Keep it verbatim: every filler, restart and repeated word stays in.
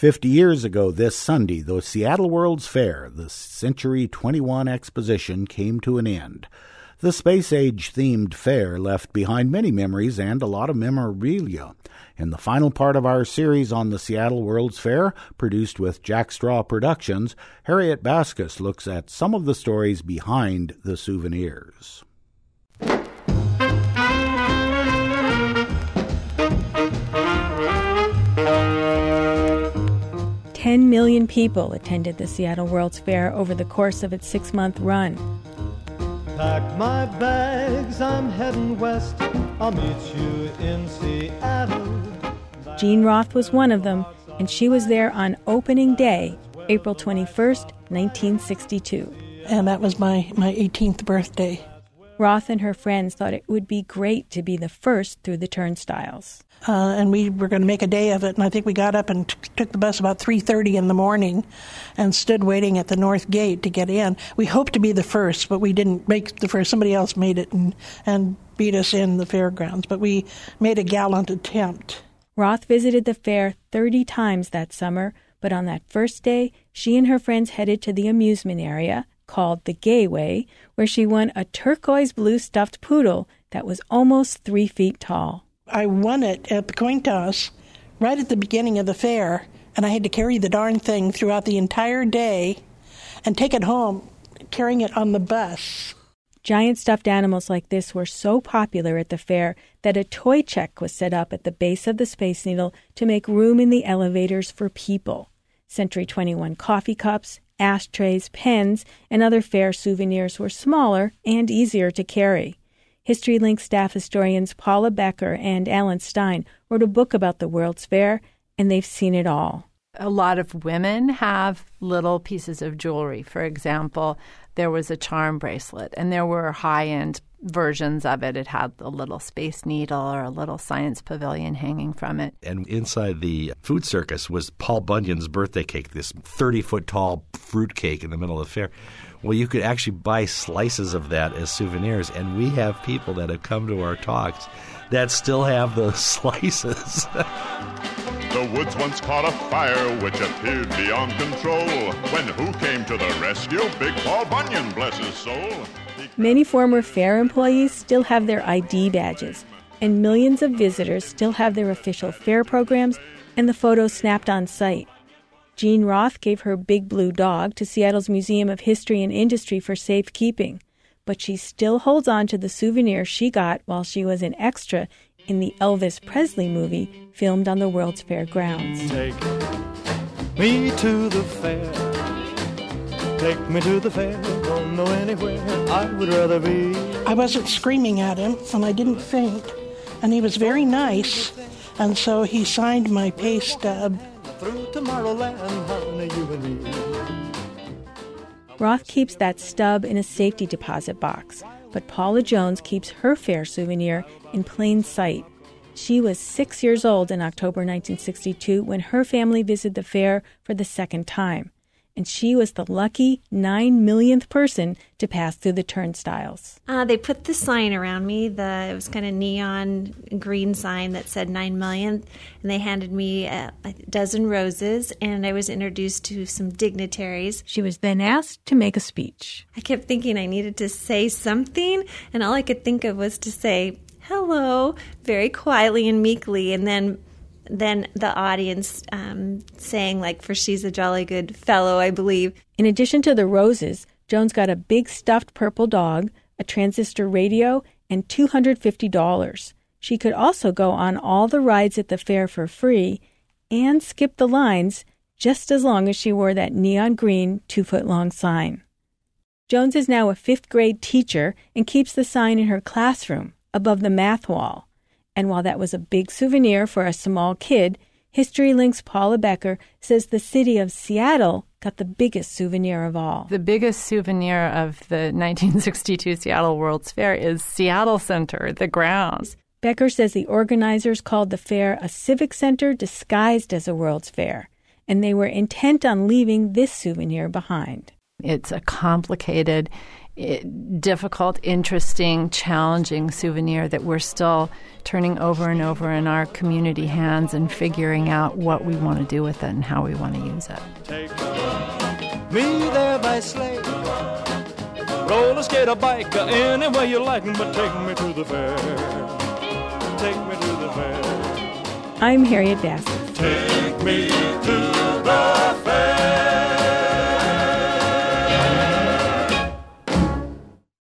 Fifty years ago this Sunday, the Seattle World's Fair, the Century twenty-one exposition, came to an end. The space-age-themed fair left behind many memories and a lot of memorabilia. In the final part of our series on the Seattle World's Fair, produced with Jack Straw Productions, Harriet Baskus looks at some of the stories behind the souvenirs. Ten million people attended the Seattle World's Fair over the course of its six-month run. Pack my bags, I'm heading west. I'll meet you in Seattle. Jean Roth was one of them, and she was there on opening day, April twenty-first, nineteen sixty-two. And that was my, my eighteenth birthday. Roth and her friends thought it would be great to be the first through the turnstiles. Uh, and we were going to make a day of it, and I think we got up and t- took the bus about three thirty in the morning and stood waiting at the north gate to get in. We hoped to be the first, but we didn't make the first. Somebody else made it and, and beat us in the fairgrounds, but we made a gallant attempt. Roth visited the fair thirty times that summer, but on that first day, she and her friends headed to the amusement area, called the Gayway, where she won a turquoise blue stuffed poodle that was almost three feet tall. I won it at the coin toss right at the beginning of the fair, and I had to carry the darn thing throughout the entire day and take it home, carrying it on the bus. Giant stuffed animals like this were so popular at the fair that a toy check was set up at the base of the Space Needle to make room in the elevators for people. Century twenty-one coffee cups, ashtrays, pens, and other fair souvenirs were smaller and easier to carry. HistoryLink staff historians Paula Becker and Alan Stein wrote a book about the World's Fair, and they've seen it all. A lot of women have little pieces of jewelry. For example, there was a charm bracelet, and there were high-end versions of it. It had a little space needle or a little science pavilion hanging from it. And inside the food circus was Paul Bunyan's birthday cake, this thirty-foot-tall fruit cake in the middle of the fair. Well, you could actually buy slices of that as souvenirs, and we have people that have come to our talks that still have those slices. The woods once caught a fire which appeared beyond control. When who came to the rescue? Big Paul Bunyan, bless his soul. Many former fair employees still have their I D badges, and millions of visitors still have their official fair programs and the photos snapped on site. Jean Roth gave her big blue dog to Seattle's Museum of History and Industry for safekeeping, but she still holds on to the souvenir she got while she was an extra in the Elvis Presley movie filmed on the World's Fair grounds. Take me to the fair. Take me to the fair. Don't know anywhere I would rather be. I wasn't screaming at him, and I didn't faint. And he was very nice, and so he signed my pay stub. Through Tomorrowland, honey, you and me. Roth keeps that stub in a safety deposit box, but Paula Jones keeps her fair souvenir in plain sight. She was six years old in October nineteen sixty-two when her family visited the fair for the second time, and she was the lucky nine millionth person to pass through the turnstiles. Uh, they put the sign around me. The it was kind of neon green sign that said nine millionth, and they handed me a, a dozen roses, and I was introduced to some dignitaries. She was then asked to make a speech. I kept thinking I needed to say something, and all I could think of was to say, hello, very quietly and meekly, and then Then the audience um, saying, like, for she's a jolly good fellow, I believe. In addition to the roses, Jones got a big stuffed purple dog, a transistor radio, and two hundred fifty dollars. She could also go on all the rides at the fair for free and skip the lines just as long as she wore that neon green two-foot-long sign. Jones is now a fifth-grade teacher and keeps the sign in her classroom above the math wall. And while that was a big souvenir for a small kid, HistoryLink's Paula Becker says the city of Seattle got the biggest souvenir of all. The biggest souvenir of the nineteen sixty-two Seattle World's Fair is Seattle Center, the grounds. Becker says the organizers called the fair a civic center disguised as a World's Fair, and they were intent on leaving this souvenir behind. It's a complicated difficult, interesting, challenging souvenir that we're still turning over and over in our community hands and figuring out what we want to do with it and how we want to use it. Take me there by sleigh, roller skate or bike, any way you like, but take me to the fair. Take me to the fair. I'm Harriet Bassett. Take me to